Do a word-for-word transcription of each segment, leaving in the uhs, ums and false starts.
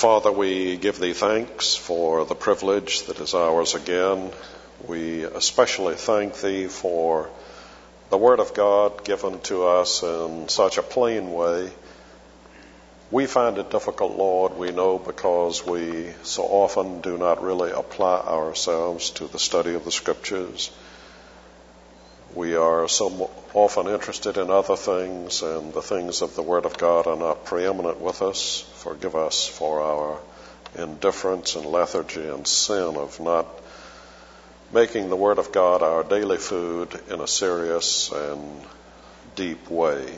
Father, we give thee thanks for the privilege that is ours again. We especially thank thee for the Word of God given to us in such a plain way. We find it difficult, Lord, we know, because we so often do not really apply ourselves to the study of the Scriptures. We are so often interested in other things, and the things of the Word of God are not preeminent with us. Forgive us for our indifference and lethargy and sin of not making the Word of God our daily food in a serious and deep way.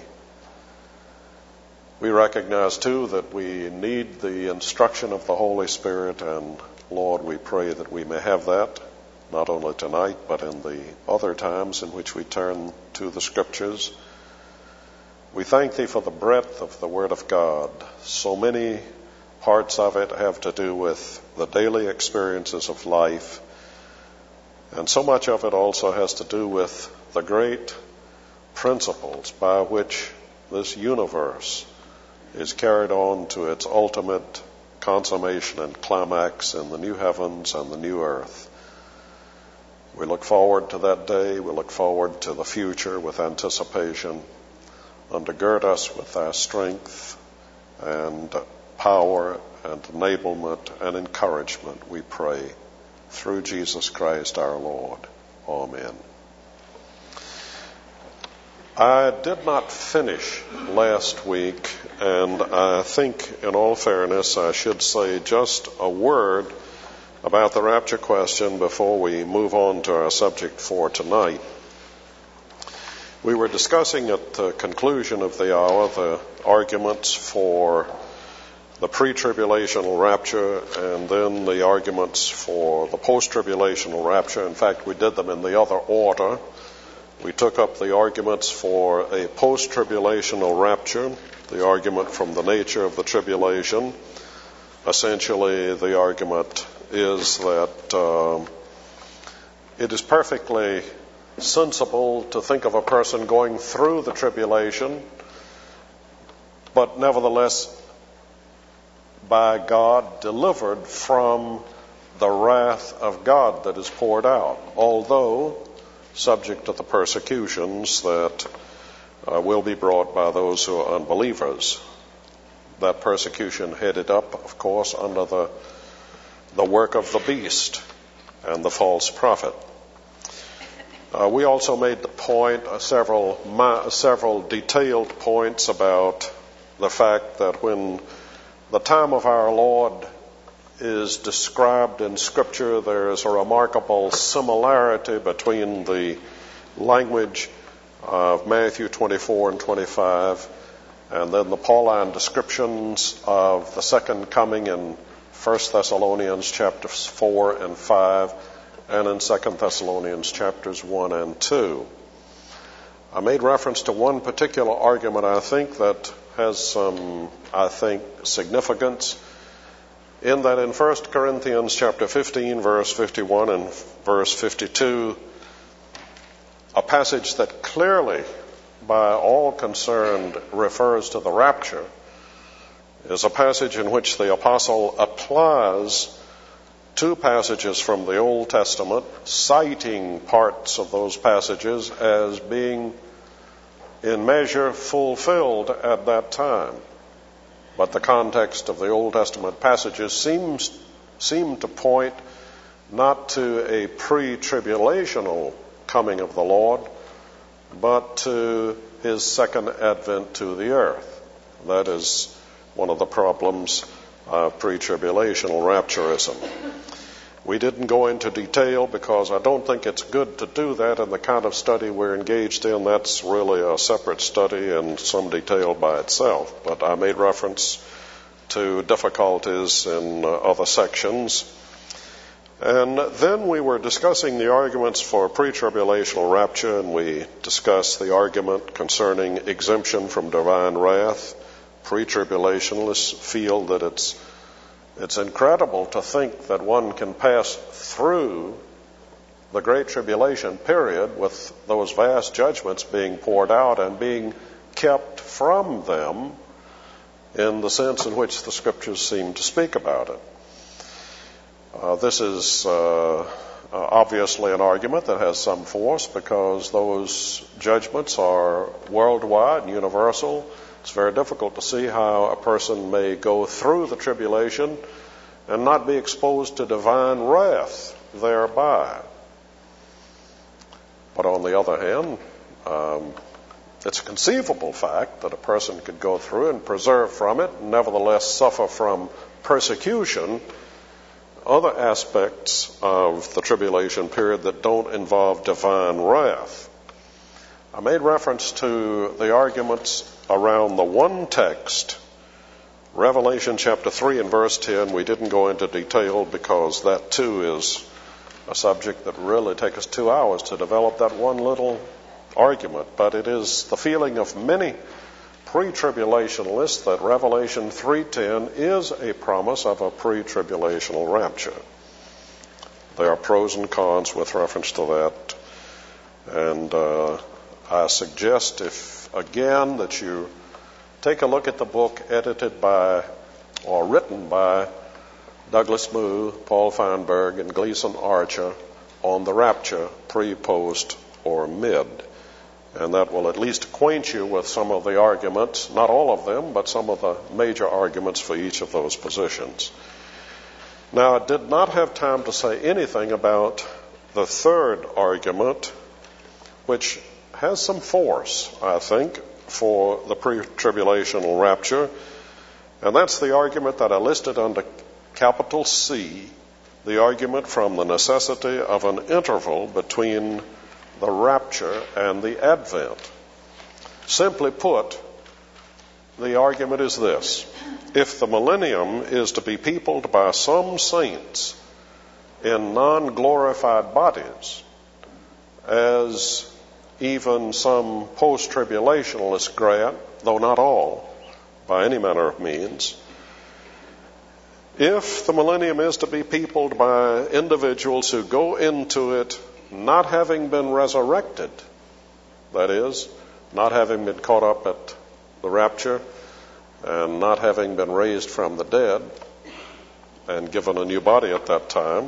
We recognize, too, that we need the instruction of the Holy Spirit, and, Lord, we pray that we may have that, not only tonight, but in the other times in which we turn to the Scriptures. We thank thee for the breadth of the Word of God. So many parts of it have to do with the daily experiences of life, and so much of it also has to do with the great principles by which this universe is carried on to its ultimate consummation and climax in the new heavens and the new earth. We look forward to that day. We look forward to the future with anticipation. Undergird us with thy strength and power and enablement and encouragement, we pray, through Jesus Christ our Lord. Amen. I did not finish last week, and I think, in all fairness, I should say just a word about the rapture question before we move on to our subject for tonight. We were discussing at the conclusion of the hour the arguments for the pre-tribulational rapture and then the arguments for the post-tribulational rapture. In fact, we did them in the other order. We took up the arguments for a post-tribulational rapture, the argument from the nature of the tribulation. Essentially, the argument is that uh, it is perfectly sensible to think of a person going through the tribulation, but nevertheless by God delivered from the wrath of God that is poured out, although subject to the persecutions that uh, will be brought by those who are unbelievers. That persecution headed up, of course, under the the work of the beast and the false prophet. Uh, we also made the point, uh, several ma- several detailed points about the fact that when the time of our Lord is described in Scripture, there is a remarkable similarity between the language of Matthew twenty-four and twenty-five and then the Pauline descriptions of the second coming in First Thessalonians chapters four and five and in Second Thessalonians chapters one and two. I made reference to one particular argument, I think, that has some, I think, significance, in that in First Corinthians chapter fifteen, verse fifty-one and verse fifty-two, a passage that clearly, by all concerned, refers to the rapture, is a passage in which the apostle applies two passages from the Old Testament, citing parts of those passages as being in measure fulfilled at that time. But the context of the Old Testament passages seems seem to point not to a pre-tribulational coming of the Lord, but to his second advent to the earth. That is one of the problems of pre-tribulational rapturism. We didn't go into detail because I don't think it's good to do that in the kind of study we're engaged in. That's really a separate study and some detail by itself. But I made reference to difficulties in uh, other sections. And then we were discussing the arguments for pre-tribulational rapture, and we discussed the argument concerning exemption from divine wrath. Pre-tribulationists feel that it's it's incredible to think that one can pass through the Great Tribulation period with those vast judgments being poured out and being kept from them in the sense in which the Scriptures seem to speak about it. Uh, this is uh, uh, obviously an argument that has some force because those judgments are worldwide and universal. It's very difficult to see how a person may go through the tribulation and not be exposed to divine wrath thereby. But on the other hand, um, it's a conceivable fact that a person could go through and preserve from it and nevertheless suffer from persecution, other aspects of the tribulation period that don't involve divine wrath. I made reference to the arguments around the one text, Revelation chapter three and verse ten. We didn't go into detail because that too is a subject that really takes us two hours to develop that one little argument. But it is the feeling of many pre-tribulationalists that Revelation three ten is a promise of a pre-tribulational rapture. There are pros and cons with reference to that. And uh, I suggest, if again, that you take a look at the book edited by or written by Douglas Moo, Paul Feinberg, and Gleason Archer on the rapture, pre, post, or mid. And that will at least acquaint you with some of the arguments, not all of them, but some of the major arguments for each of those positions. Now, I did not have time to say anything about the third argument, which has some force, I think, for the pre-tribulational rapture. And that's the argument that I listed under capital C, the argument from the necessity of an interval between the rapture and the advent. Simply put, the argument is this: if the millennium is to be peopled by some saints in non-glorified bodies, as even some post-tribulationalists grant, though not all, by any manner of means, if the millennium is to be peopled by individuals who go into it not having been resurrected, that is, not having been caught up at the rapture and not having been raised from the dead and given a new body at that time,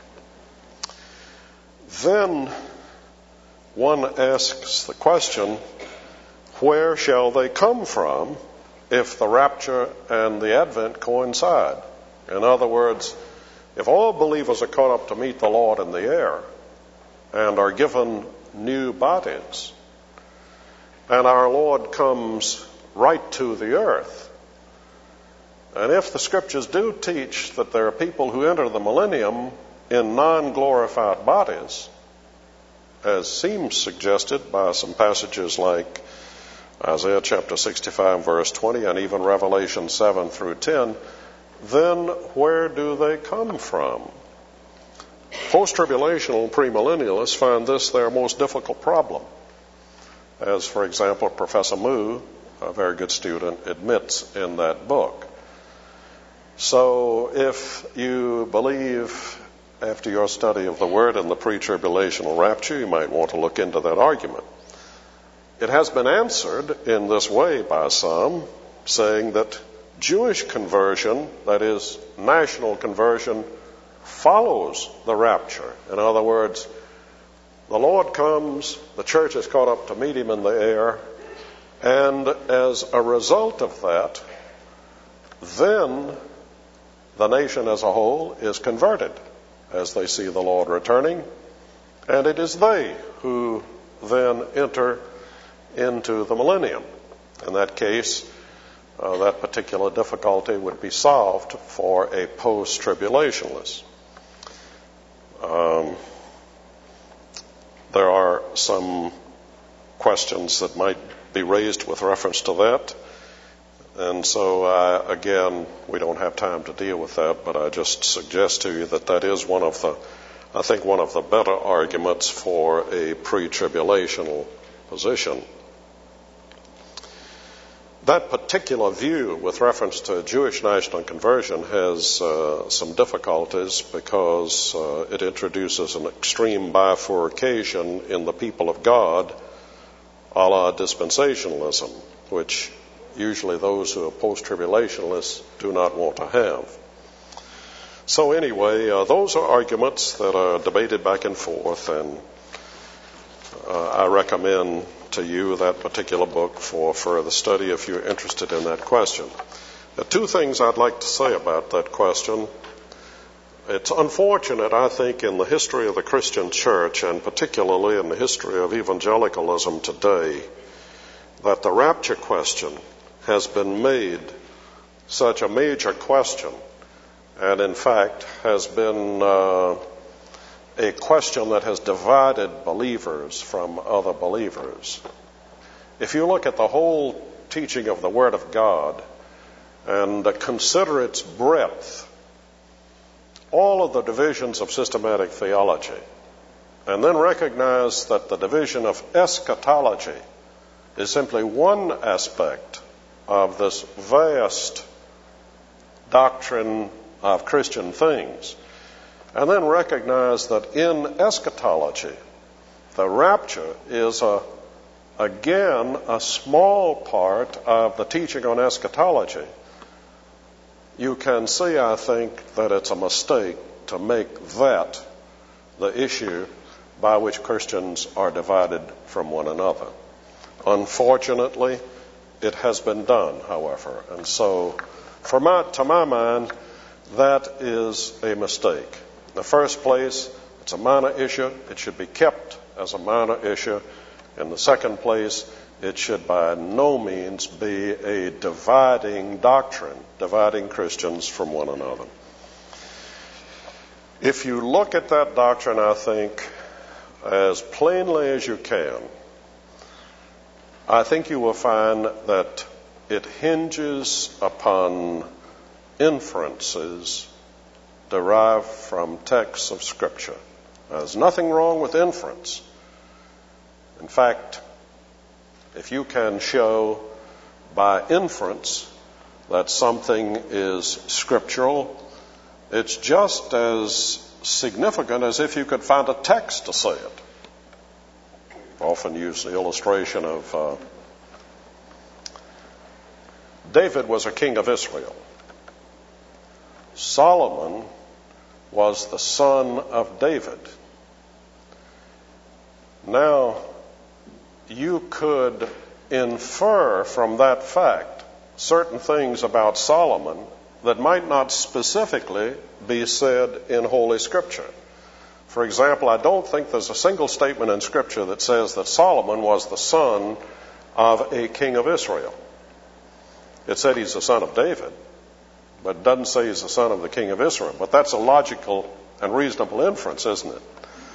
then one asks the question, where shall they come from if the rapture and the advent coincide? In other words, if all believers are caught up to meet the Lord in the air and are given new bodies, and our Lord comes right to the earth, and if the Scriptures do teach that there are people who enter the millennium in non-glorified bodies, as seems suggested by some passages like Isaiah chapter sixty-five verse twenty and even Revelation seven through ten, then where do they come from? Post-tribulational premillennialists find this their most difficult problem, as, for example, Professor Moo, a very good student, admits in that book. So if you believe, after your study of the Word and the pre-tribulational rapture, you might want to look into that argument. It has been answered in this way by some, saying that Jewish conversion, that is, national conversion, follows the rapture. In other words, the Lord comes, the church is caught up to meet him in the air, and as a result of that, then the nation as a whole is converted as they see the Lord returning, and it is they who then enter into the millennium. In that case, uh, that particular difficulty would be solved for a post-tribulationalist. Um, there are some questions that might be raised with reference to that. And so, uh, again, we don't have time to deal with that, but I just suggest to you that that is one of the, I think, one of the better arguments for a pre-tribulational position. That particular view with reference to Jewish national conversion has uh, some difficulties because uh, it introduces an extreme bifurcation in the people of God, a la dispensationalism, which usually those who are post-tribulationists do not want to have. So anyway, uh, those are arguments that are debated back and forth, and uh, I recommend to you that particular book for further study if you're interested in that question. There are two things I'd like to say about that question. It's unfortunate, I think, in the history of the Christian church, and particularly in the history of evangelicalism today, that the rapture question has been made such a major question, and in fact has been uh, a question that has divided believers from other believers. If you look at the whole teaching of the Word of God and consider its breadth, all of the divisions of systematic theology, and then recognize that the division of eschatology is simply one aspect of this vast doctrine of Christian things, and then recognize that in eschatology, the rapture is a, again a small part of the teaching on eschatology, you can see, I think, that it's a mistake to make that the issue by which Christians are divided from one another. Unfortunately, it has been done, however, and so for my, to my mind, that is a mistake. In the first place, it's a minor issue. It should be kept as a minor issue. In the second place, it should by no means be a dividing doctrine, dividing Christians from one another. If you look at that doctrine, I think, as plainly as you can, I think you will find that it hinges upon inferences derived from texts of Scripture. Now, there's nothing wrong with inference. In fact, if you can show by inference that something is scriptural, it's just as significant as if you could find a text to say it. I often use the illustration of uh, David was a king of Israel. Solomon was the son of David. Now, you could infer from that fact certain things about Solomon that might not specifically be said in Holy Scripture. For example, I don't think there's a single statement in Scripture that says that Solomon was the son of a king of Israel. It said he's the son of David, but it doesn't say he's the son of the king of Israel. But that's a logical and reasonable inference, isn't it?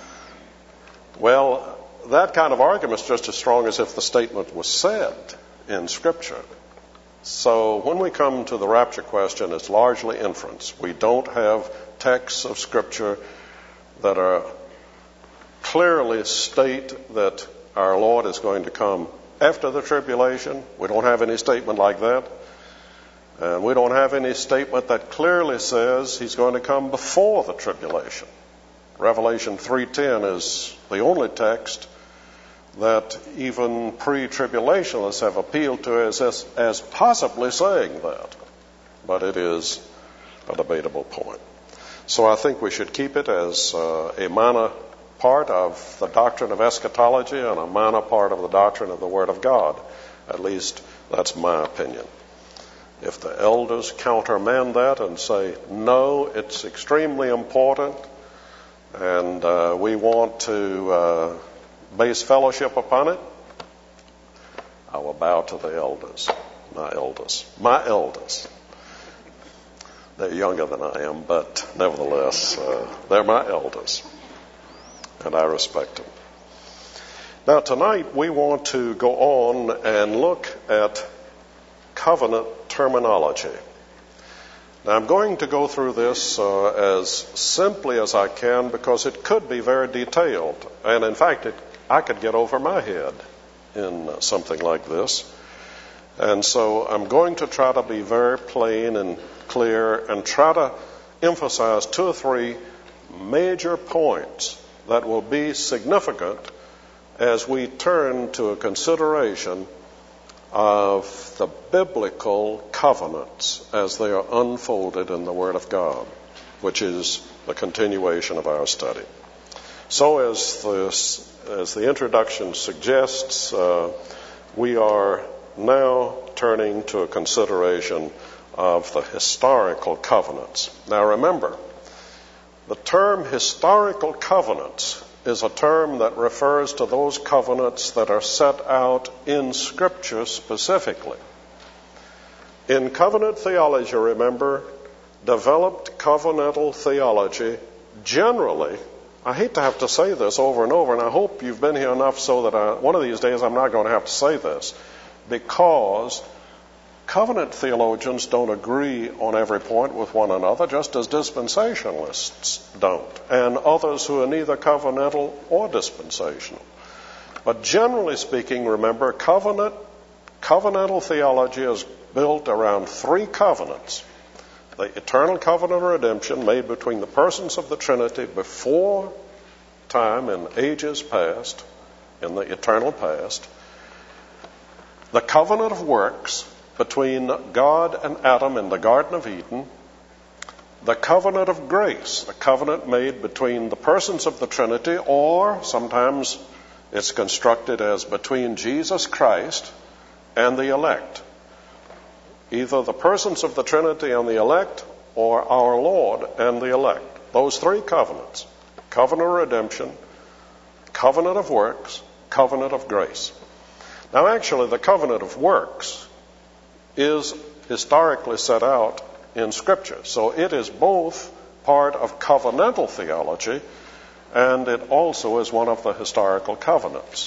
Well, that kind of argument is just as strong as if the statement was said in Scripture. So when we come to the rapture question, it's largely inference. We don't have texts of Scripture that are clearly state that our Lord is going to come after the tribulation. We don't have any statement like that. And we don't have any statement that clearly says he's going to come before the tribulation. Revelation three ten is the only text that even pre-tribulationists have appealed to as, as, as possibly saying that. But it is a debatable point. So I think we should keep it as uh, a minor part of the doctrine of eschatology and a minor part of the doctrine of the Word of God. At least that's my opinion. If the elders countermand that and say, no, it's extremely important, and uh, we want to uh, base fellowship upon it, I will bow to the elders, my elders, my elders. They're younger than I am, but nevertheless, uh, they're my elders, and I respect them. Now, tonight we want to go on and look at covenant terminology. Now, I'm going to go through this uh, as simply as I can because it could be very detailed, and in fact, it, I could get over my head in uh, something like this. And so I'm going to try to be very plain and clear and try to emphasize two or three major points that will be significant as we turn to a consideration of the biblical covenants as they are unfolded in the Word of God, which is the continuation of our study. So as the, as the introduction suggests, uh, we are now turning to a consideration of the historical covenants. Now remember, the term historical covenants is a term that refers to those covenants that are set out in Scripture specifically. In covenant theology, remember, developed covenantal theology generally, I hate to have to say this over and over, and I hope you've been here enough so that I, one of these days I'm not going to have to say this, because covenant theologians don't agree on every point with one another, just as dispensationalists don't, and others who are neither covenantal or dispensational. But generally speaking, remember, covenant, covenantal theology is built around three covenants. The eternal covenant of redemption made between the persons of the Trinity before time in ages past, in the eternal past. The covenant of works between God and Adam in the Garden of Eden. The covenant of grace, the covenant made between the persons of the Trinity, or sometimes it's constructed as between Jesus Christ and the elect. Either the persons of the Trinity and the elect, or our Lord and the elect. Those three covenants: covenant of redemption, covenant of works, covenant of grace. Now actually the covenant of works is historically set out in Scripture. So it is both part of covenantal theology, and it also is one of the historical covenants.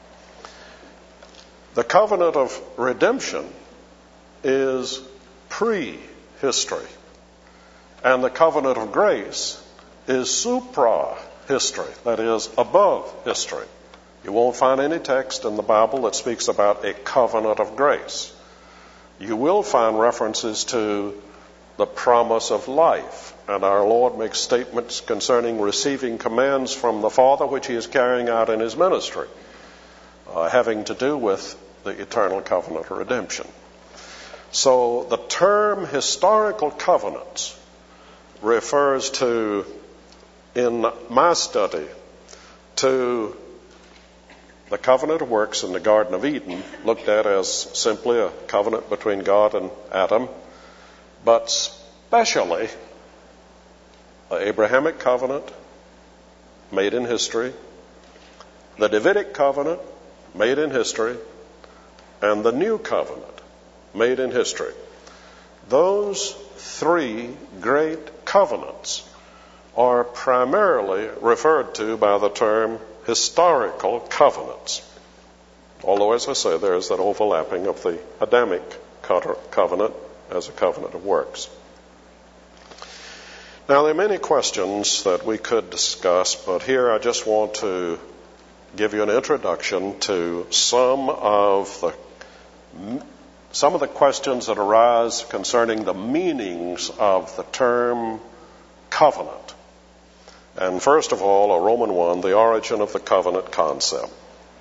The covenant of redemption is pre-history, and the covenant of grace is supra-history, that is, above history. You won't find any text in the Bible that speaks about a covenant of grace. You will find references to the promise of life, and our Lord makes statements concerning receiving commands from the Father, which he is carrying out in his ministry, uh, having to do with the eternal covenant of redemption. So the term historical covenants refers to, in my study, to the covenant of works in the Garden of Eden, looked at as simply a covenant between God and Adam, but especially the Abrahamic covenant made in history, the Davidic covenant made in history, and the New Covenant made in history. Those three great covenants are primarily referred to by the term historical covenants. Although, as I say, there is that overlapping of the Adamic covenant as a covenant of works. Now, there are many questions that we could discuss, but here I just want to give you an introduction to some of the some of the questions that arise concerning the meanings of the term covenant. And first of all, a Roman one, the origin of the covenant concept.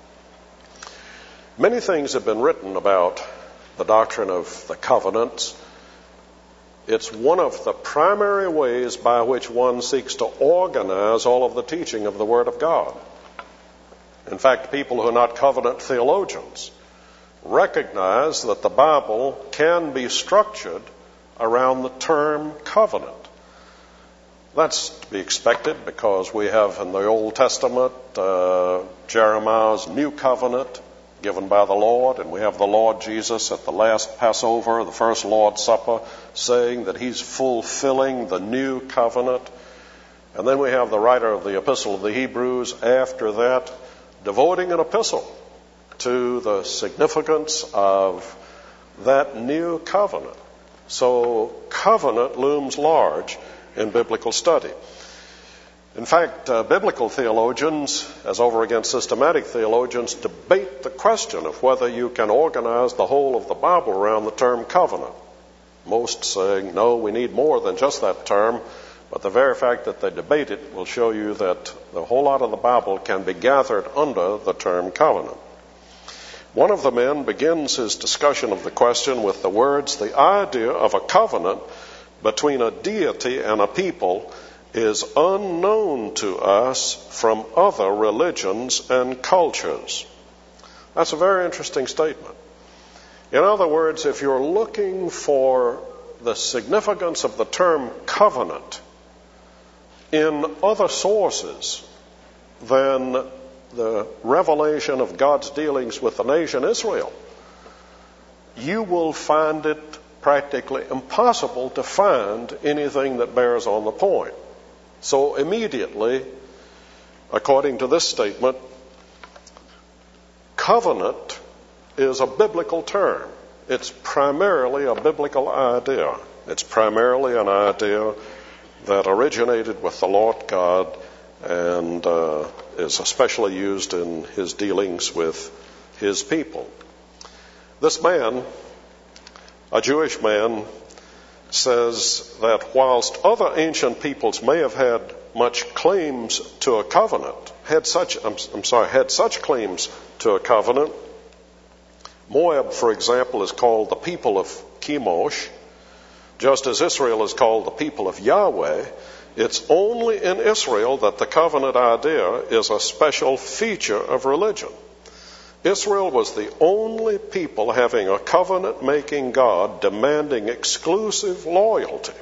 Many things have been written about the doctrine of the covenants. It's one of the primary ways by which one seeks to organize all of the teaching of the Word of God. In fact, people who are not covenant theologians recognize that the Bible can be structured around the term covenant. That's to be expected because we have in the Old Testament uh, Jeremiah's new covenant given by the Lord, and we have the Lord Jesus at the last Passover, the first Lord's Supper, saying that he's fulfilling the new covenant. And then we have the writer of the Epistle of the Hebrews after that devoting an epistle to the significance of that new covenant. So covenant looms large in biblical study. In fact, uh, biblical theologians, as over against systematic theologians, debate the question of whether you can organize the whole of the Bible around the term covenant. Most saying, no, we need more than just that term, but the very fact that they debate it will show you that the whole lot of the Bible can be gathered under the term covenant. One of the men begins his discussion of the question with the words, "The idea of a covenant between a deity and a people is unknown to us from other religions and cultures." That's a very interesting statement. In other words, if you're looking for the significance of the term covenant in other sources than the revelation of God's dealings with the nation Israel, you will find it practically impossible to find anything that bears on the point. So immediately, according to this statement, covenant is a biblical term. It's primarily a biblical idea. It's primarily an idea that originated with the Lord God and uh, is especially used in his dealings with his people. This man, a Jewish man, says that whilst other ancient peoples may have had much claims to a covenant, had such, I'm, I'm sorry, had such claims to a covenant, Moab, for example, is called the people of Chemosh, just as Israel is called the people of Yahweh. It's only in Israel that the covenant idea is a special feature of religion. Israel was the only people having a covenant-making God demanding exclusive loyalty.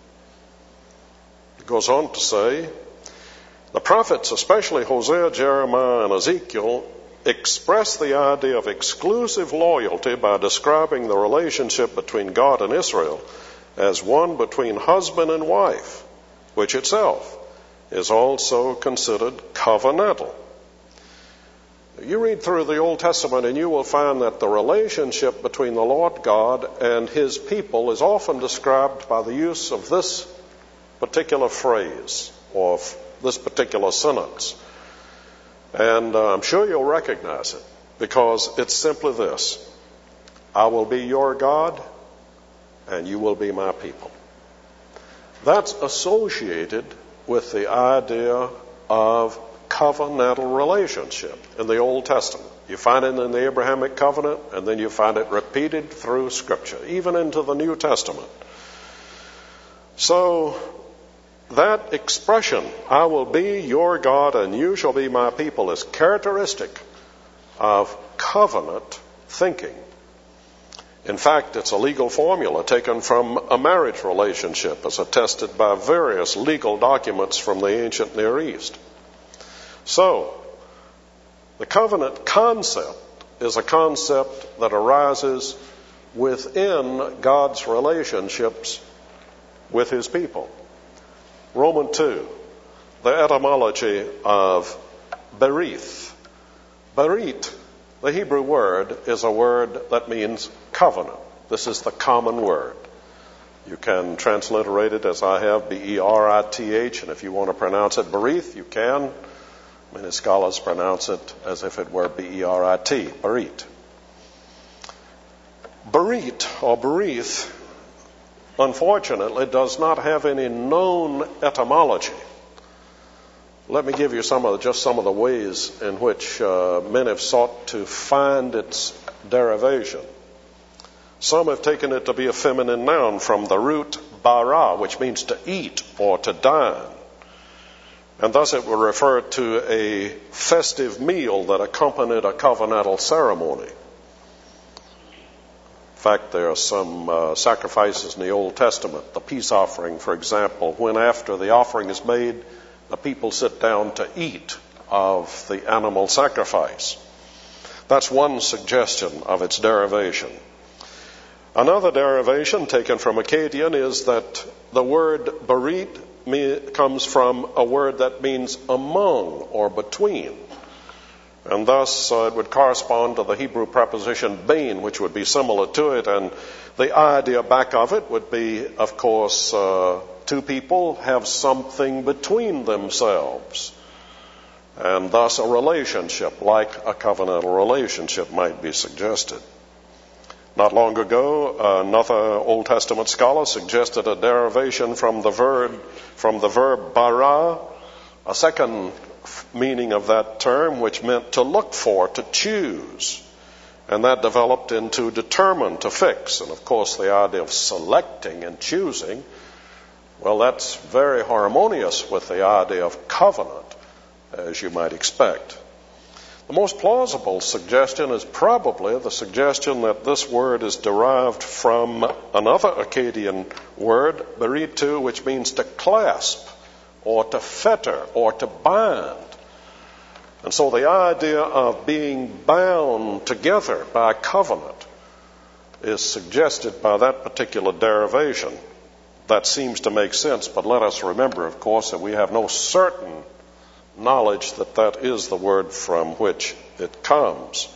It goes on to say, the prophets, especially Hosea, Jeremiah, and Ezekiel, express the idea of exclusive loyalty by describing the relationship between God and Israel as one between husband and wife, which itself is also considered covenantal. You read through the Old Testament and you will find that the relationship between the Lord God and his people is often described by the use of this particular phrase or this particular sentence. And uh, I'm sure you'll recognize it because it's simply this: I will be your God and you will be my people. That's associated with the idea of covenantal relationship in the Old Testament. You find it in the Abrahamic covenant, and then you find it repeated through Scripture, even into the New Testament. So that expression, I will be your God and you shall be my people, is characteristic of covenant thinking. In fact, it's a legal formula taken from a marriage relationship as attested by various legal documents from the ancient Near East. So, the covenant concept is a concept that arises within God's relationships with his people. Romans two, the etymology of berith. Berith, the Hebrew word, is a word that means covenant. This is the common word. You can transliterate it as I have, B E R I T H, and if you want to pronounce it berith, you can. Many scholars pronounce it as if it were B E R I T, berit. Berit, or berith, unfortunately, does not have any known etymology. Let me give you some of the, just some of the ways in which uh, men have sought to find its derivation. Some have taken it to be a feminine noun from the root bara, which means to eat or to dine. And thus it will refer to a festive meal that accompanied a covenantal ceremony. In fact, there are some uh, sacrifices in the Old Testament. The peace offering, for example, when after the offering is made, the people sit down to eat of the animal sacrifice. That's one suggestion of its derivation. Another derivation taken from Akkadian is that the word berit comes from a word that means among or between. And thus uh, it would correspond to the Hebrew preposition bein, which would be similar to it. And the idea back of it would be, of course, uh, two people have something between themselves. And thus a relationship, like a covenantal relationship, might be suggested. Not long ago, another Old Testament scholar suggested a derivation from the verb, from the verb bara, a second meaning of that term, which meant to look for, to choose. And that developed into determine, to fix. And of course the idea of selecting and choosing, well, that's very harmonious with the idea of covenant, as you might expect. The most plausible suggestion is probably the suggestion that this word is derived from another Akkadian word, beritu, which means to clasp or to fetter or to bind. And so the idea of being bound together by covenant is suggested by that particular derivation. That seems to make sense, but let us remember, of course, that we have no certain knowledge that that is the word from which it comes.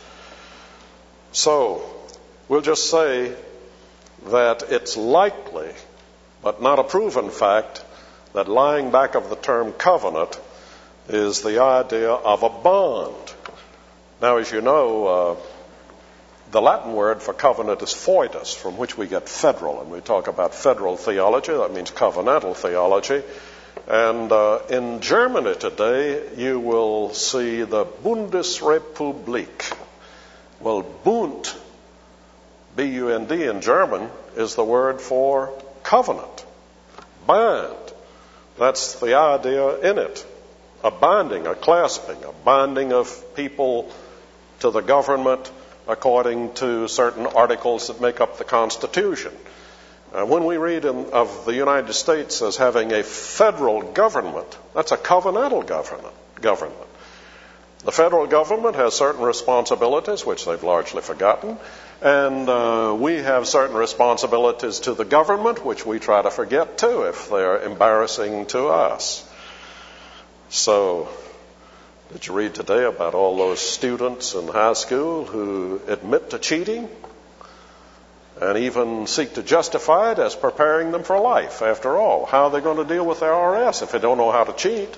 So, we'll just say that it's likely, but not a proven fact, that lying back of the term covenant is the idea of a bond. Now, as you know, uh, the Latin word for covenant is foetus, from which we get federal, and we talk about federal theology, that means covenantal theology. And uh, in Germany today, you will see the Bundesrepublik. Well, Bund, B U N D in German, is the word for covenant, bind. That's the idea in it. A binding, a clasping, a binding of people to the government according to certain articles that make up the Constitution. Uh, when we read in, of the United States as having a federal government, that's a covenantal government. government. The federal government has certain responsibilities, which they've largely forgotten, and uh, we have certain responsibilities to the government, which we try to forget too if they're embarrassing to us. So, did you read today about all those students in high school who admit to cheating and even seek to justify it as preparing them for life? After all, how are they going to deal with their R S if they don't know how to cheat?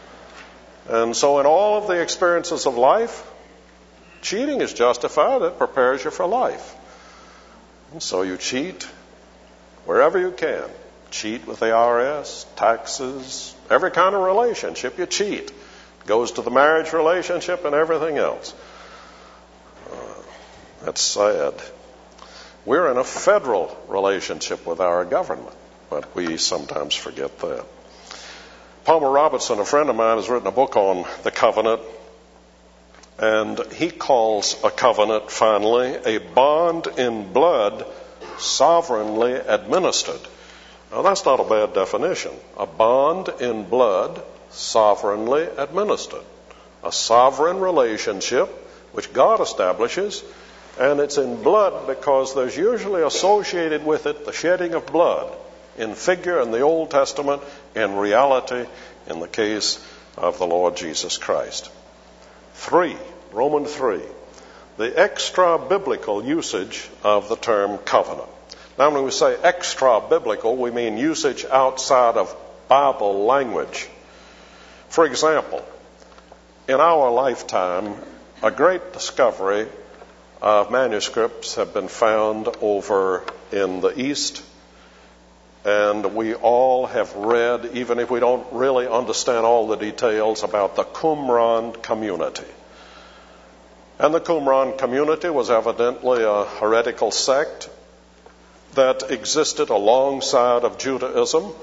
And so in all of the experiences of life, cheating is justified. It prepares you for life. And so you cheat wherever you can. Cheat with the I R S, taxes, every kind of relationship you cheat. It goes to the marriage relationship and everything else. Uh, that's sad. We're in a federal relationship with our government, but we sometimes forget that. Palmer Robertson, a friend of mine, has written a book on the covenant, and he calls a covenant, finally, a bond in blood sovereignly administered. Now, that's not a bad definition. A bond in blood sovereignly administered. A sovereign relationship which God establishes, and it's in blood because there's usually associated with it the shedding of blood, in figure in the Old Testament, in reality in the case of the Lord Jesus Christ. Three, Romans three, the extra-biblical usage of the term covenant. Now, when we say extra-biblical, we mean usage outside of Bible language. For example, in our lifetime, a great discovery of manuscripts have been found over in the East, and we all have read, even if we don't really understand all the details, about the Qumran community. And the Qumran community was evidently a heretical sect that existed alongside of Judaism,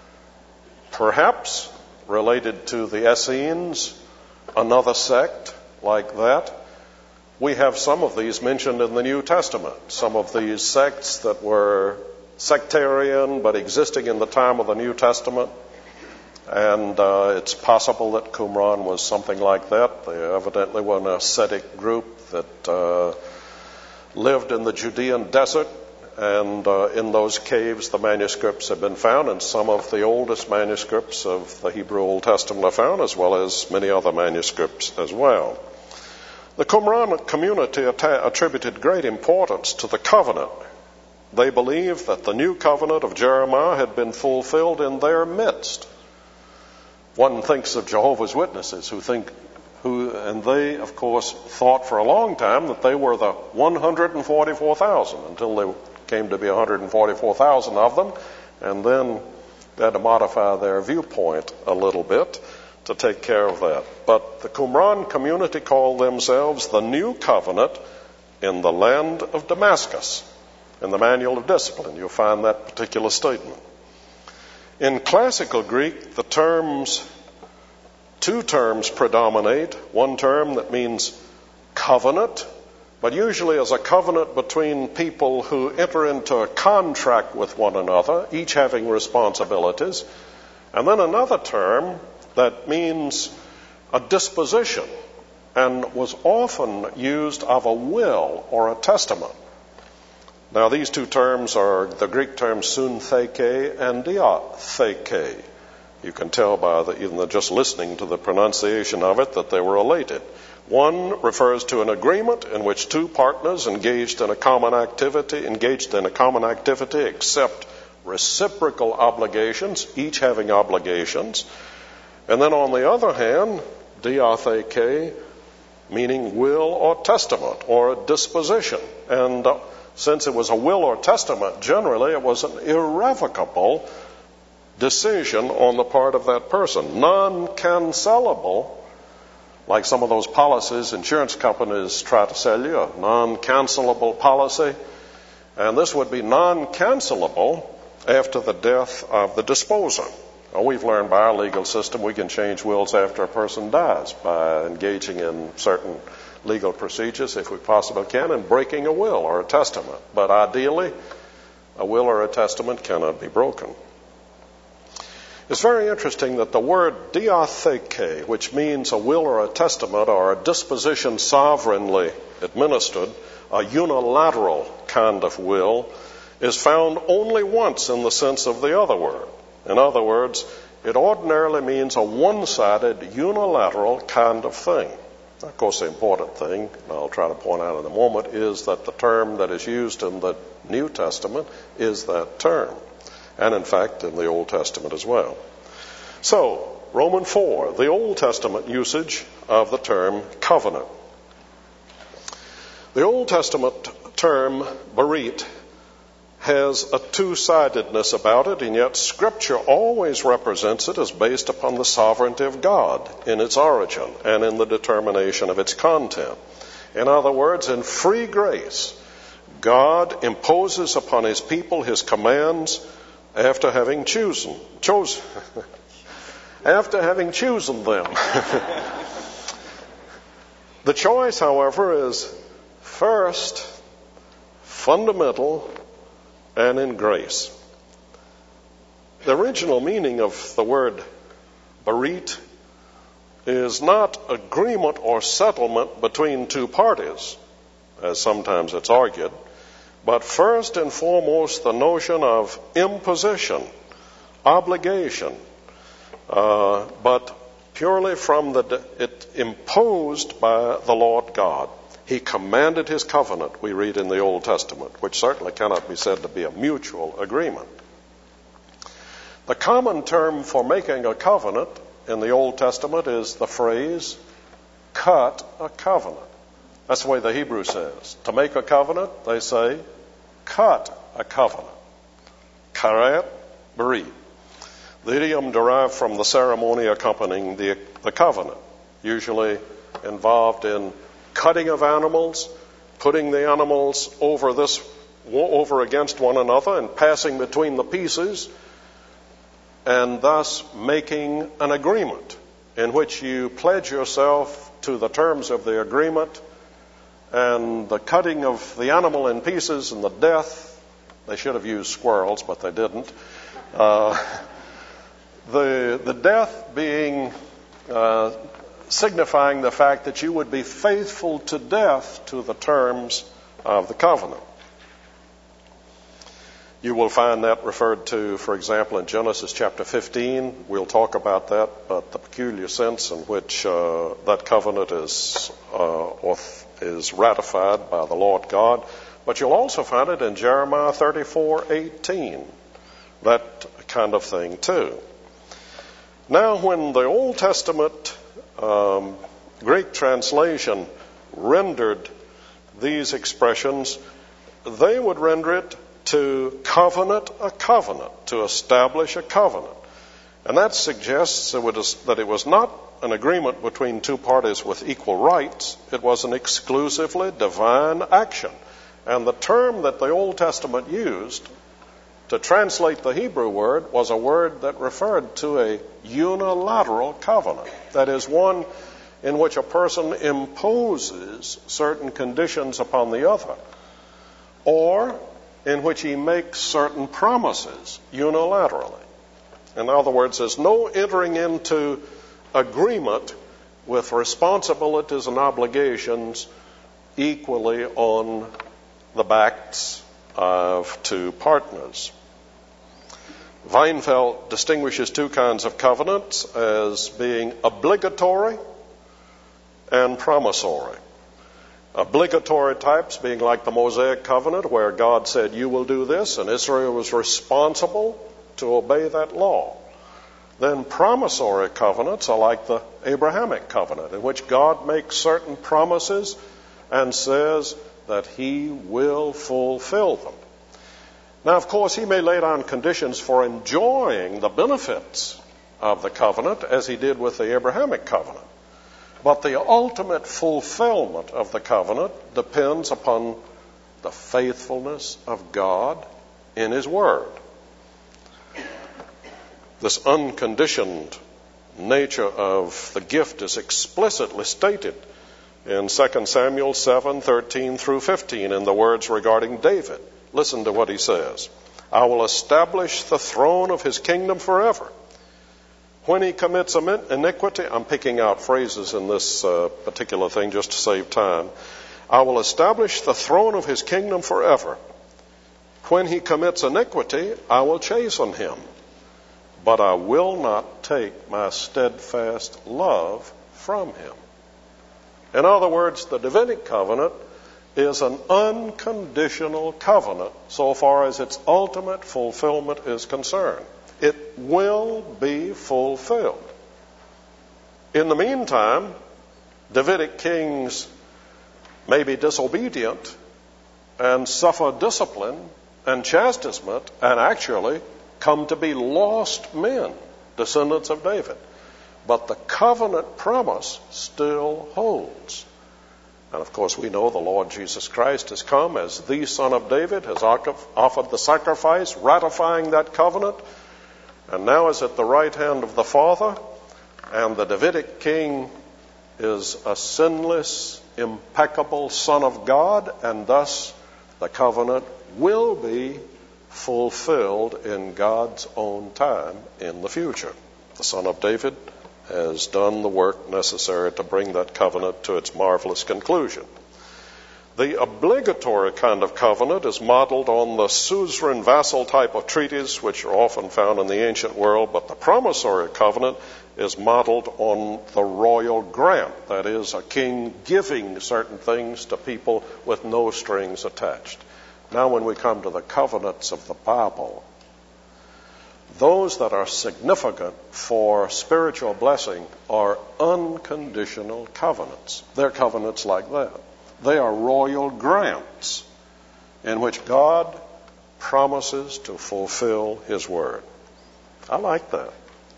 perhaps related to the Essenes, another sect like that. We have some of these mentioned in the New Testament, some of these sects that were sectarian but existing in the time of the New Testament. And uh, it's possible that Qumran was something like that. They evidently were an ascetic group that uh, lived in the Judean desert, and uh, in those caves the manuscripts have been found, and some of the oldest manuscripts of the Hebrew Old Testament are found, as well as many other manuscripts as well. The Qumran community att- attributed great importance to the covenant. They believed that the new covenant of Jeremiah had been fulfilled in their midst. One thinks of Jehovah's Witnesses, who think, who, and they, of course, thought for a long time that they were the one hundred forty-four thousand, until they came to be one hundred forty-four thousand of them, and then they had to modify their viewpoint a little bit to take care of that. But the Qumran community called themselves the New Covenant in the land of Damascus. In the Manual of Discipline, you'll find that particular statement. In classical Greek, the terms, two terms predominate. One term that means covenant, but usually as a covenant between people who enter into a contract with one another, each having responsibilities. And then another term that means a disposition and was often used of a will or a testament. Now, these two terms are the Greek terms syntheke and diatheke. You can tell by the, even the, just listening to the pronunciation of it that they were related. One refers to an agreement in which two partners engaged in a common activity, engaged in a common activity, accept reciprocal obligations, each having obligations. And then on the other hand, diatheke, meaning will or testament or a disposition. And uh, since it was a will or testament, generally it was an irrevocable decision on the part of that person, non-cancelable, like some of those policies insurance companies try to sell you, a non-cancelable policy. And this would be non-cancelable after the death of the disposer. Now, we've learned by our legal system we can change wills after a person dies by engaging in certain legal procedures, if we possibly can, and breaking a will or a testament. But ideally, a will or a testament cannot be broken. It's very interesting that the word diatheke, which means a will or a testament or a disposition sovereignly administered, a unilateral kind of will, is found only once in the sense of the other word. In other words, it ordinarily means a one-sided, unilateral kind of thing. Of course, the important thing, I'll try to point out in a moment, is that the term that is used in the New Testament is that term. And in fact, in the Old Testament as well. So, Romans four, the Old Testament usage of the term covenant. The Old Testament term berit has a two-sidedness about it, and yet Scripture always represents it as based upon the sovereignty of God in its origin and in the determination of its content. In other words, in free grace, God imposes upon His people His commands after having chosen, chosen, after having chosen them. The choice, however, is first fundamental and in grace. The original meaning of the word berit is not agreement or settlement between two parties, as sometimes it's argued, but first and foremost the notion of imposition, obligation, uh, but purely from the it imposed by the Lord God. He commanded His covenant, we read in the Old Testament, which certainly cannot be said to be a mutual agreement. The common term for making a covenant in the Old Testament is the phrase, cut a covenant. That's the way the Hebrew says. To make a covenant, they say, cut a covenant. Karet berit. The idiom derived from the ceremony accompanying the, the covenant, usually involved in cutting of animals, putting the animals over this, over against one another and passing between the pieces, and thus making an agreement in which you pledge yourself to the terms of the agreement, and the cutting of the animal in pieces and the death. They should have used squirrels, but they didn't. Uh, the the death being uh, signifying the fact that you would be faithful to death to the terms of the covenant. You will find that referred to, for example, in Genesis chapter fifteen. We'll talk about that, but the peculiar sense in which uh, that covenant is uh, is ratified by the Lord God. But you'll also find it in Jeremiah thirty-four eighteen, that kind of thing too. Now, when the Old Testament Um, Greek translation rendered these expressions, they would render it to covenant a covenant, to establish a covenant. And that suggests that it was not an agreement between two parties with equal rights. It was an exclusively divine action. And the term that the Old Testament used to translate the Hebrew word was a word that referred to a unilateral covenant. That is, one in which a person imposes certain conditions upon the other, or in which he makes certain promises unilaterally. In other words, there's no entering into agreement with responsibilities and obligations equally on the backs of two partners. Weinfeld distinguishes two kinds of covenants as being obligatory and promissory. Obligatory types being like the Mosaic covenant, where God said, you will do this, and Israel was responsible to obey that law. Then promissory covenants are like the Abrahamic covenant, in which God makes certain promises and says that he will fulfill them. Now, of course, he may lay down conditions for enjoying the benefits of the covenant, as he did with the Abrahamic covenant. But the ultimate fulfillment of the covenant depends upon the faithfulness of God in his word. This unconditioned nature of the gift is explicitly stated in Second Samuel seven, thirteen through fifteen in the words regarding David. Listen to what he says. I will establish the throne of his kingdom forever. When he commits iniquity, I'm picking out phrases in this uh, particular thing just to save time. I will establish the throne of his kingdom forever. When he commits iniquity, I will chasten him. But I will not take my steadfast love from him. In other words, the Davidic covenant is an unconditional covenant so far as its ultimate fulfillment is concerned. It will be fulfilled. In the meantime, Davidic kings may be disobedient and suffer discipline and chastisement and actually come to be lost men, descendants of David. But the covenant promise still holds. And of course, we know the Lord Jesus Christ has come as the Son of David, has offered the sacrifice, ratifying that covenant, and now is at the right hand of the Father. And the Davidic king is a sinless, impeccable Son of God, and thus the covenant will be fulfilled in God's own time in the future. The Son of David has done the work necessary to bring that covenant to its marvelous conclusion. The obligatory kind of covenant is modeled on the suzerain vassal type of treaties, which are often found in the ancient world, but the promissory covenant is modeled on the royal grant, that is, a king giving certain things to people with no strings attached. Now, when we come to the covenants of the Bible, those that are significant for spiritual blessing are unconditional covenants. They're covenants like that. They are royal grants in which God promises to fulfill his word. I like that.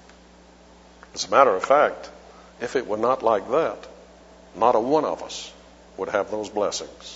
As a matter of fact, if it were not like that, not a one of us would have those blessings.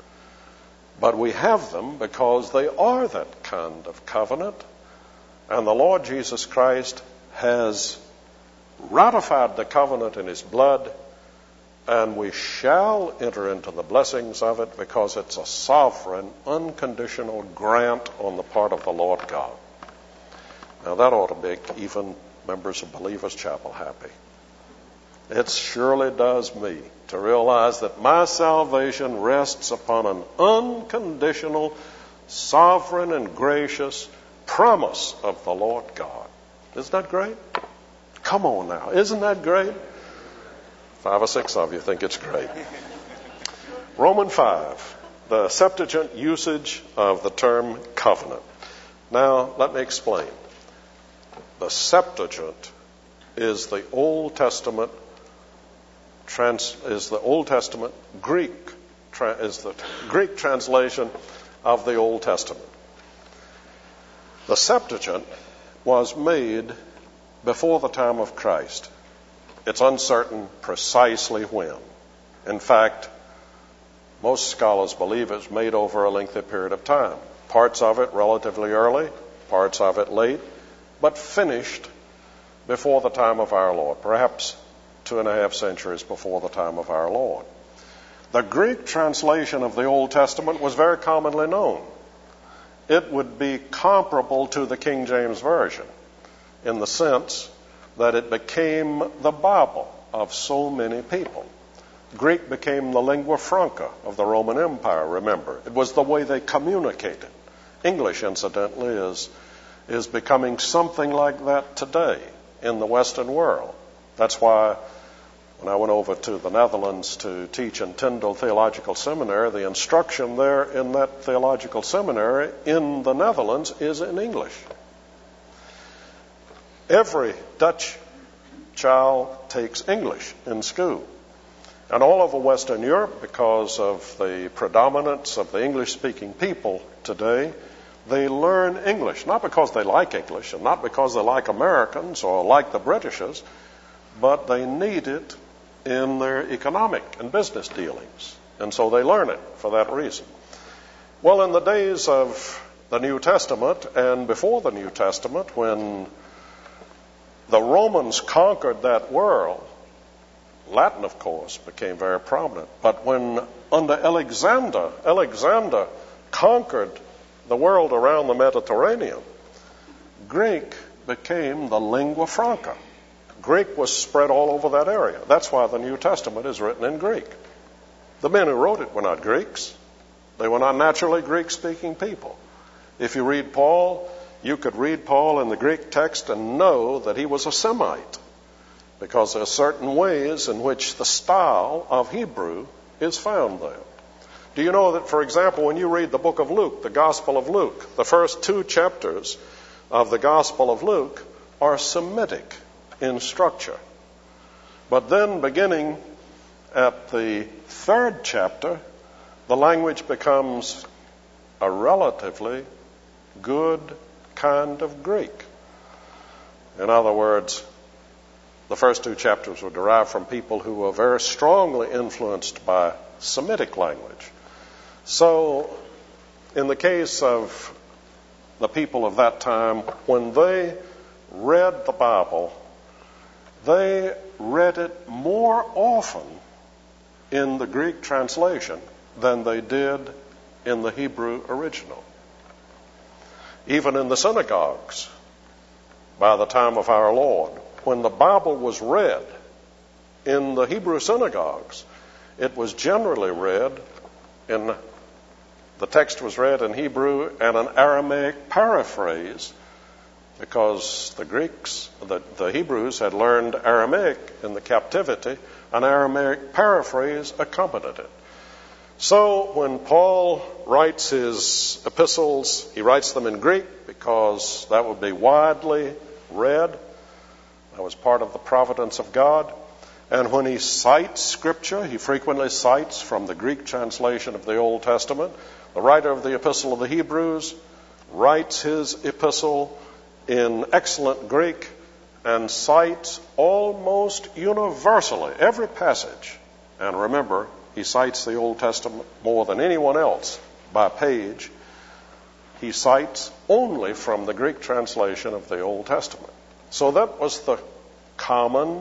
But we have them because they are that kind of covenant. And the Lord Jesus Christ has ratified the covenant in his blood, and we shall enter into the blessings of it because it's a sovereign, unconditional grant on the part of the Lord God. Now that ought to make even members of Believers Chapel happy. It surely does me to realize that my salvation rests upon an unconditional, sovereign, and gracious promise of the Lord God. Isn't that great? Come on now. Isn't that great? Five or six of you think it's great. Romans five, the Septuagint usage of the term covenant. Now, let me explain. The Septuagint is the Old Testament trans, is the Old Testament Greek tra, is the Greek translation of the Old Testament. The Septuagint was made before the time of Christ. It's uncertain precisely when. In fact, most scholars believe it's made over a lengthy period of time. Parts of it relatively early, parts of it late, but finished before the time of our Lord, perhaps two and a half centuries before the time of our Lord. The Greek translation of the Old Testament was very commonly known. It would be comparable to the King James Version in the sense that it became the Bible of so many people. Greek became the lingua franca of the Roman Empire, remember. It was the way they communicated. English, incidentally, is, is becoming something like that today in the Western world. That's why when I went over to the Netherlands to teach in Tyndale Theological Seminary, the instruction there in that theological seminary in the Netherlands is in English. Every Dutch child takes English in school. And all over Western Europe, because of the predominance of the English-speaking people today, they learn English, not because they like English and not because they like Americans or like the Britishers, but they need it in their economic and business dealings. And so they learn it for that reason. Well, in the days of the New Testament and before the New Testament, when the Romans conquered that world, Latin, of course, became very prominent. But when under Alexander, Alexander conquered the world around the Mediterranean, Greek became the lingua franca. Greek was spread all over that area. That's why the New Testament is written in Greek. The men who wrote it were not Greeks. They were not naturally Greek-speaking people. If you read Paul, you could read Paul in the Greek text and know that he was a Semite, because there are certain ways in which the style of Hebrew is found there. Do you know that, for example, when you read the book of Luke, the Gospel of Luke, the first two chapters of the Gospel of Luke are Semitic in structure. But then beginning at the third chapter, the language becomes a relatively good kind of Greek. In other words, the first two chapters were derived from people who were very strongly influenced by Semitic language. So, in the case of the people of that time, when they read the Bible, they read it more often in the Greek translation than they did in the Hebrew original. Even in the synagogues, by the time of our Lord, when the Bible was read in the Hebrew synagogues, it was generally read in, the text was read in Hebrew and an Aramaic paraphrase, because the Greeks, the, the Hebrews had learned Aramaic in the captivity. An Aramaic paraphrase accompanied it. So when Paul writes his epistles, he writes them in Greek because that would be widely read. That was part of the providence of God. And when he cites Scripture, he frequently cites from the Greek translation of the Old Testament. The writer of the Epistle of the Hebrews writes his epistle in excellent Greek and cites almost universally every passage. And remember, he cites the Old Testament more than anyone else by page. He cites only from the Greek translation of the Old Testament. So that was the common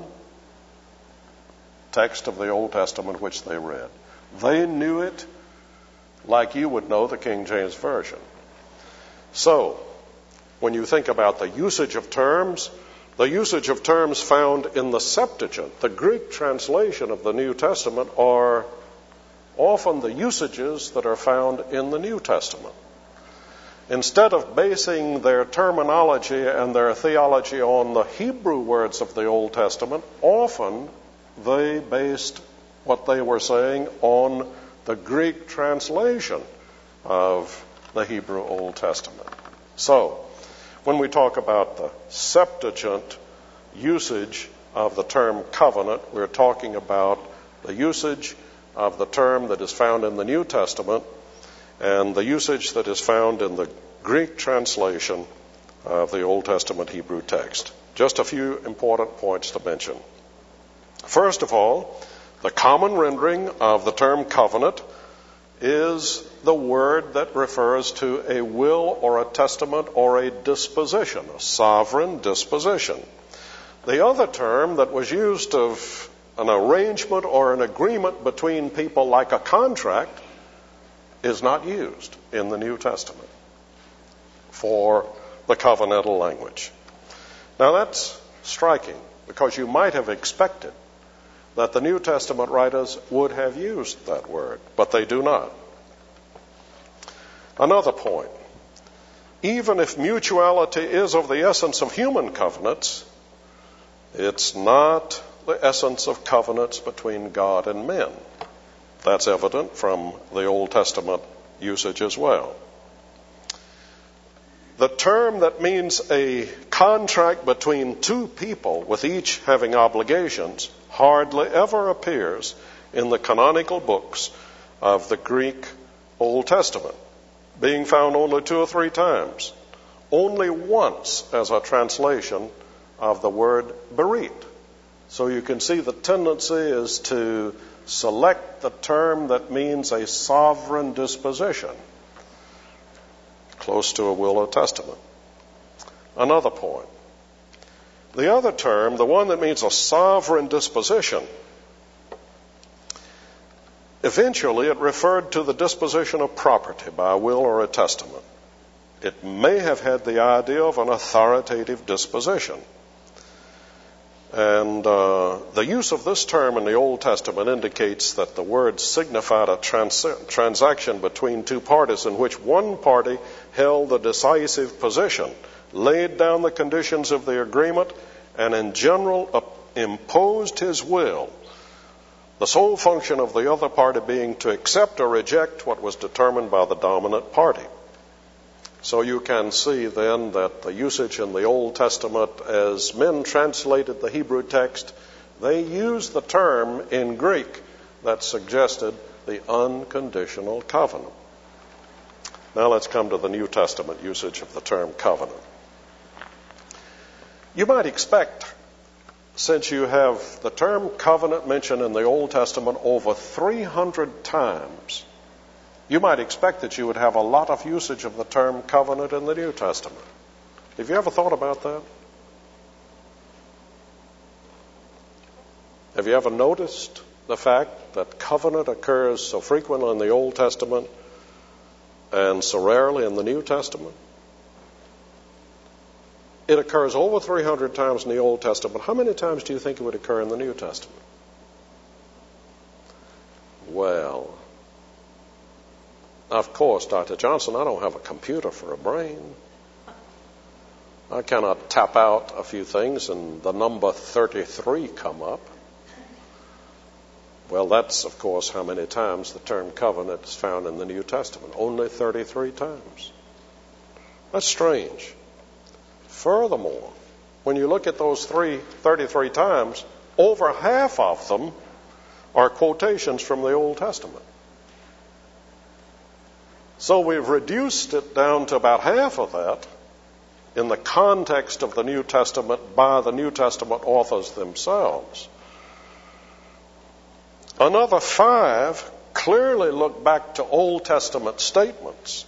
text of the Old Testament which they read. They knew it like you would know the King James Version. So, when you think about the usage of terms, the usage of terms found in the Septuagint, the Greek translation of the New Testament, are often the usages that are found in the New Testament. Instead of basing their terminology and their theology on the Hebrew words of the Old Testament, often they based what they were saying on the Greek translation of the Hebrew Old Testament. So, when we talk about the Septuagint usage of the term covenant, we're talking about the usage of the term that is found in the New Testament and the usage that is found in the Greek translation of the Old Testament Hebrew text. Just a few important points to mention. First of all, the common rendering of the term covenant is the word that refers to a will or a testament or a disposition, a sovereign disposition. The other term that was used of an arrangement or an agreement between people like a contract is not used in the New Testament for the covenantal language. Now that's striking, because you might have expected that the New Testament writers would have used that word, but they do not. Another point, even if mutuality is of the essence of human covenants, it's not the essence of covenants between God and men. That's evident from the Old Testament usage as well. The term that means a contract between two people with each having obligations hardly ever appears in the canonical books of the Greek Old Testament, being found only two or three times. Only once as a translation of the word berit. So you can see the tendency is to select the term that means a sovereign disposition, close to a will or testament. Another point. The other term, the one that means a sovereign disposition, eventually it referred to the disposition of property by a will or a testament. It may have had the idea of an authoritative disposition. And uh, the use of this term in the Old Testament indicates that the word signified a trans- transaction between two parties in which one party held the decisive position, laid down the conditions of the agreement, and in general uh, imposed his will, the sole function of the other party being to accept or reject what was determined by the dominant party. So you can see then that the usage in the Old Testament, as men translated the Hebrew text, they used the term in Greek that suggested the unconditional covenant. Now let's come to the New Testament usage of the term covenant. You might expect, since you have the term covenant mentioned in the Old Testament over three hundred times, you might expect that you would have a lot of usage of the term covenant in the New Testament. Have you ever thought about that? Have you ever noticed the fact that covenant occurs so frequently in the Old Testament and so rarely in the New Testament? It occurs over three hundred times in the Old Testament. How many times do you think it would occur in the New Testament? Well, of course, Doctor Johnson, I don't have a computer for a brain. I cannot tap out a few things and the number thirty-three come up. Well, that's, of course, how many times the term covenant is found in the New Testament. Only thirty-three times. That's strange. Furthermore, when you look at those three, thirty-three times, over half of them are quotations from the Old Testament. So we've reduced it down to about half of that in the context of the New Testament by the New Testament authors themselves. Another five clearly look back to Old Testament statements.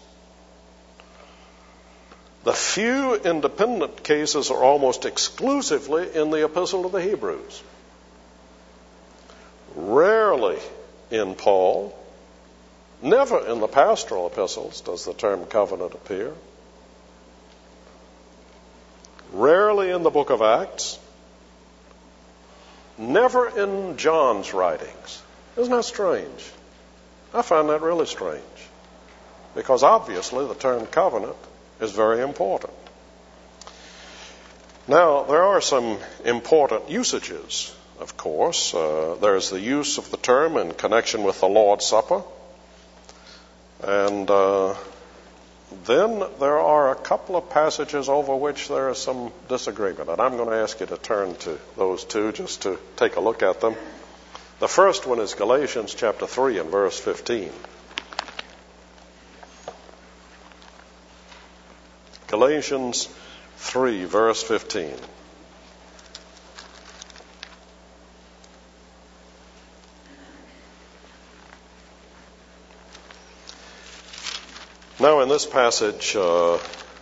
The few independent cases are almost exclusively in the Epistle to the Hebrews. Rarely in Paul, never in the pastoral epistles does the term covenant appear. Rarely in the book of Acts. Never in John's writings. Isn't that strange? I find that really strange. Because obviously the term covenant is very important. Now, there are some important usages, of course. Uh, there's the use of the term in connection with the Lord's Supper. And uh, then there are a couple of passages over which there is some disagreement. And I'm going to ask you to turn to those two just to take a look at them. The first one is Galatians chapter three and verse fifteen. Galatians three, verse fifteen. Now, in this passage, uh,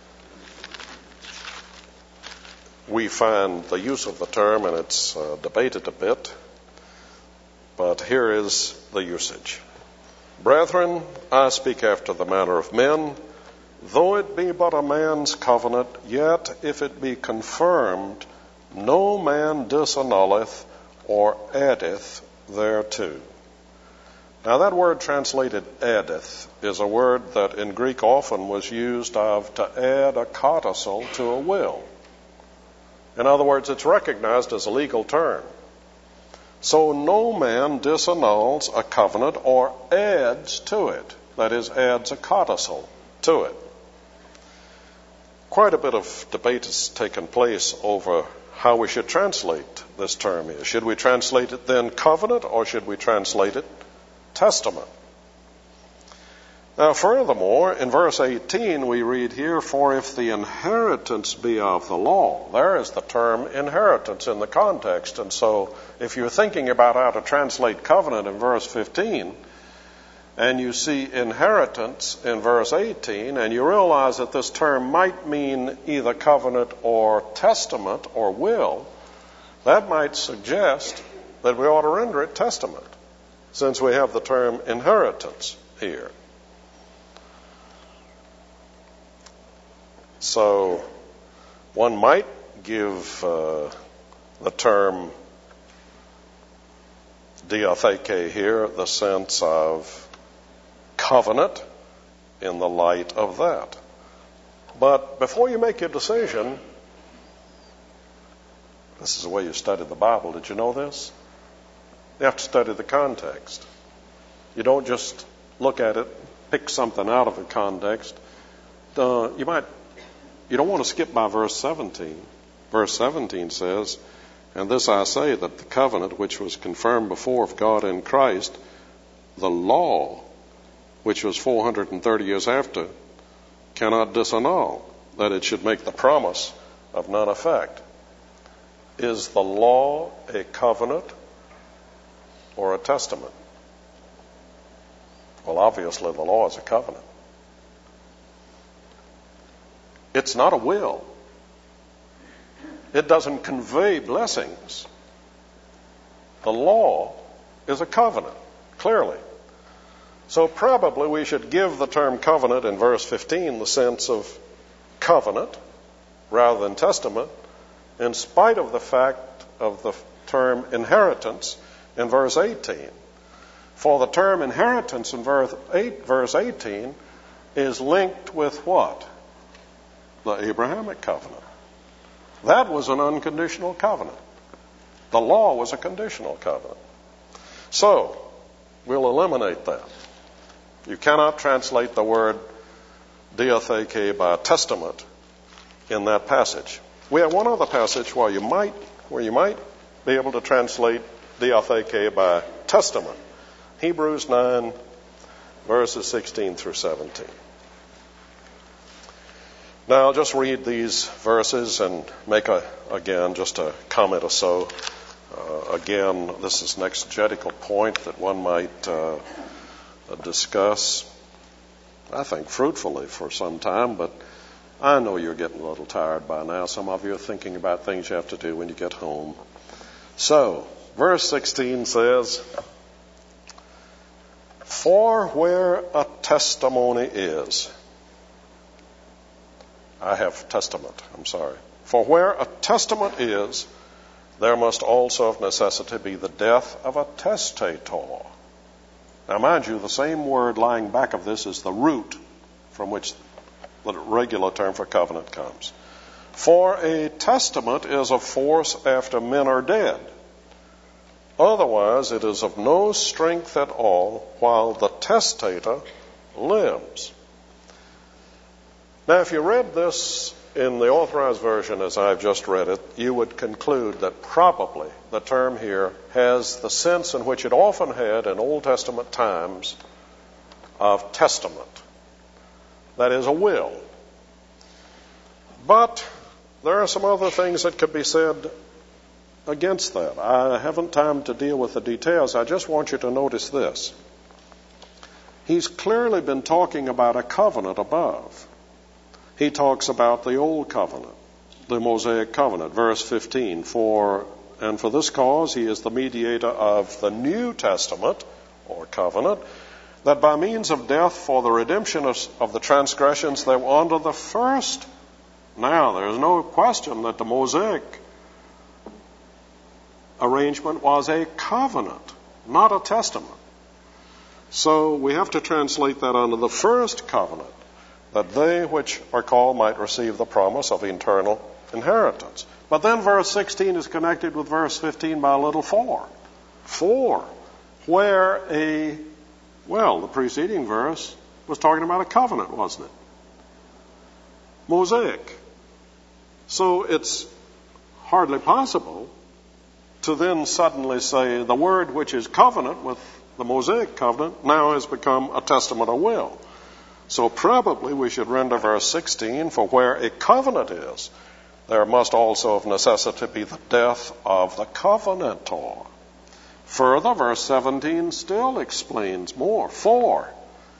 we find the use of the term, and it's uh, debated a bit, but here is the usage. Brethren, I speak after the manner of men, though it be but a man's covenant, yet if it be confirmed, no man disannulleth or addeth thereto. Now that word translated addeth is a word that in Greek often was used of to add a codicil to a will. In other words, it's recognized as a legal term. So no man disannuls a covenant or adds to it. That is, adds a codicil to it. Quite a bit of debate has taken place over how we should translate this term here. Should we translate it then covenant, or should we translate it testament? Now, furthermore, in verse eighteen we read here, for if the inheritance be of the law. There is the term inheritance in the context. And so if you're thinking about how to translate covenant in verse fifteen, and you see inheritance in verse eighteen, and you realize that this term might mean either covenant or testament or will, that might suggest that we ought to render it testament, since we have the term inheritance here. So one might give uh, the term diatheke here the sense of covenant in the light of that. But before you make your decision, this is the way you study the Bible. Did you know this? You have to study the context. You don't just look at it, pick something out of the context. Uh, you might, you don't want to skip by verse seventeen. Verse seventeen says, and this I say, that the covenant which was confirmed before of God in Christ, the law, which was four hundred thirty years after, cannot disannul, that it should make the promise of none effect. Is the law a covenant or a testament? Well, obviously the law is a covenant. It's not a will. It doesn't convey blessings. The law is a covenant, clearly. So probably we should give the term covenant in verse fifteen the sense of covenant rather than testament, in spite of the fact of the term inheritance in verse eighteen. For the term inheritance in verse eight, verse eighteen is linked with what? The Abrahamic covenant. That was an unconditional covenant. The law was a conditional covenant. So, we'll eliminate that. You cannot translate the word diatheke by testament in that passage. We have one other passage where you might, where you might be able to translate diatheke by testament. Hebrews nine, verses sixteen through seventeen. Now, I'll just read these verses and make, a, again, just a comment or so. Uh, again, this is an exegetical point that one might uh, discuss, I think, fruitfully for some time, but I know you're getting a little tired by now. Some of you are thinking about things you have to do when you get home. So, verse sixteen says, for where a testimony is, I have testament, I'm sorry. For where a testament is, there must also of necessity be the death of a testator. Now mind you, the same word lying back of this is the root from which the regular term for covenant comes. For a testament is of force after men are dead. Otherwise it is of no strength at all while the testator lives. Now, if you read this in the Authorized Version as I've just read it, you would conclude that probably the term here has the sense in which it often had in Old Testament times of testament. That is, a will. But there are some other things that could be said against that. I haven't time to deal with the details. I just want you to notice this. He's clearly been talking about a covenant above. He talks about the old covenant, the Mosaic covenant, verse fifteen. For and for this cause he is the mediator of the New Testament, or covenant, that by means of death for the redemption of, of the transgressions that were under the first. Now, there is no question that the Mosaic arrangement was a covenant, not a testament. So we have to translate that under the first covenant, that they which are called might receive the promise of eternal inheritance. But then verse sixteen is connected with verse fifteen by a little for. For, where a, well, the preceding verse was talking about a covenant, wasn't it? Mosaic. So it's hardly possible to then suddenly say the word which is covenant with the Mosaic covenant now has become a testament of will. So probably we should render verse sixteen, for where a covenant is, there must also of necessity be the death of the covenantor. Further, verse seventeen still explains more. For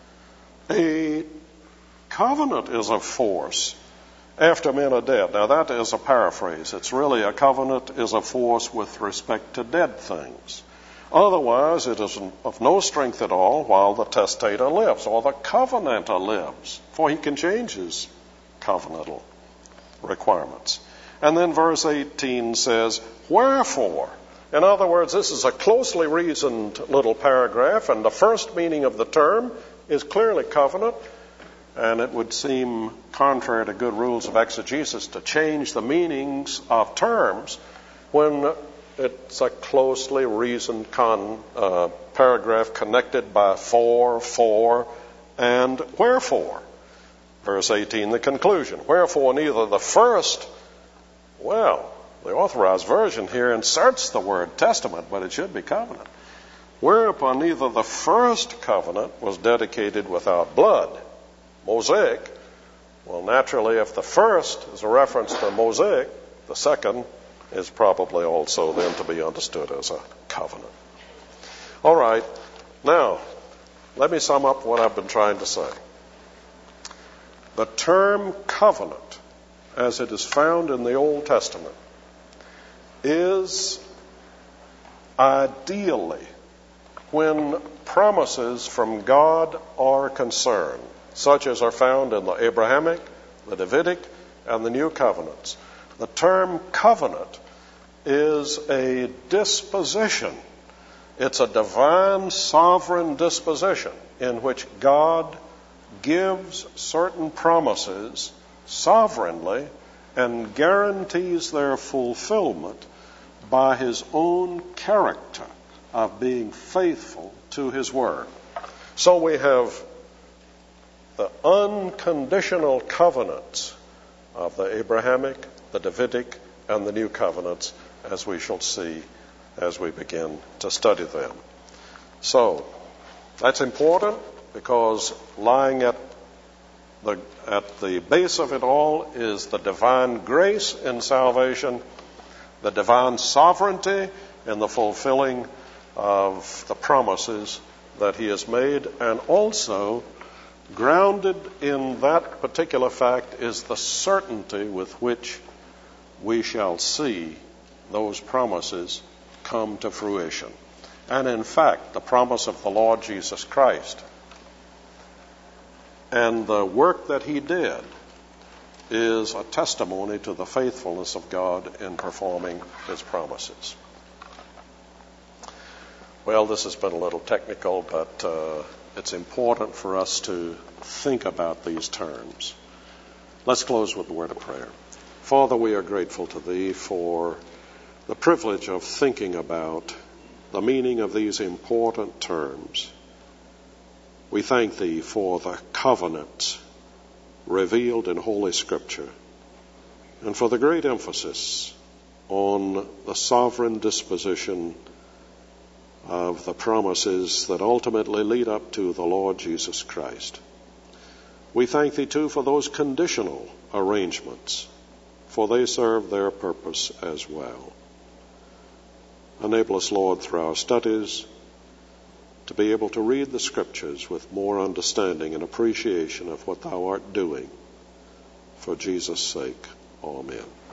a covenant is of force after men are dead. Now that is a paraphrase. It's really a covenant is of force with respect to dead things. Otherwise, it is of no strength at all while the testator lives, or the covenanter lives, for he can change his covenantal requirements. And then verse eighteen says, wherefore? In other words, this is a closely reasoned little paragraph, and the first meaning of the term is clearly covenant, and it would seem contrary to good rules of exegesis to change the meanings of terms when it's a closely reasoned con, uh, paragraph connected by for, for, and wherefore. Verse eighteen, the conclusion. Wherefore neither the first, well, the Authorized Version here inserts the word testament, but it should be covenant. Whereupon neither the first covenant was dedicated without blood. Mosaic. Well, naturally, if the first is a reference to Mosaic, the second is probably also then to be understood as a covenant. All right. Now, let me sum up what I've been trying to say. The term covenant, as it is found in the Old Testament, is ideally when promises from God are concerned, such as are found in the Abrahamic, the Davidic, and the New Covenants. The term covenant is a disposition. It's a divine sovereign disposition in which God gives certain promises sovereignly and guarantees their fulfillment by his own character of being faithful to his word. So we have the unconditional covenants of the Abrahamic, the Davidic, and the New Covenants, as we shall see as we begin to study them. So, that's important because lying at the, at the base of it all is the divine grace in salvation, the divine sovereignty in the fulfilling of the promises that he has made, and also grounded in that particular fact is the certainty with which we shall see those promises come to fruition. And in fact, the promise of the Lord Jesus Christ and the work that he did is a testimony to the faithfulness of God in performing his promises. Well, this has been a little technical, but uh, it's important for us to think about these terms. Let's close with a word of prayer. Father, we are grateful to thee for the privilege of thinking about the meaning of these important terms. We thank thee for the covenant revealed in Holy Scripture and for the great emphasis on the sovereign disposition of the promises that ultimately lead up to the Lord Jesus Christ. We thank thee too for those conditional arrangements for they serve their purpose as well. Enable us, Lord, through our studies to be able to read the Scriptures with more understanding and appreciation of what thou art doing. For Jesus' sake, amen.